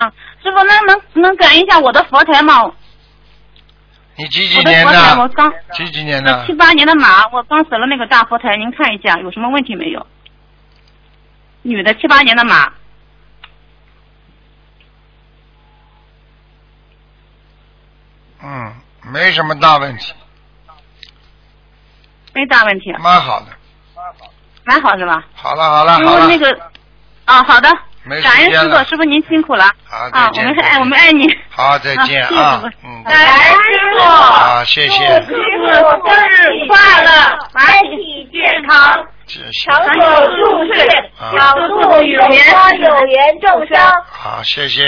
师傅，那能感应一下我的佛台吗？ 你几年的？ 我刚几年的 ？78年的马，我刚死了那个大佛台，您看一下有什么问题没有？女的，78年的马。 没什么大问题。 没大问题。 蛮好的。 蛮好是吧？ 好了。 因为那个好的。感恩师傅，师傅您辛苦了。 好，再见。 我们爱你。 好，再见啊。 感恩师傅。 好，谢谢。 师傅生日快乐，身体健康，长久入睡，长度有缘众生。 好，谢谢。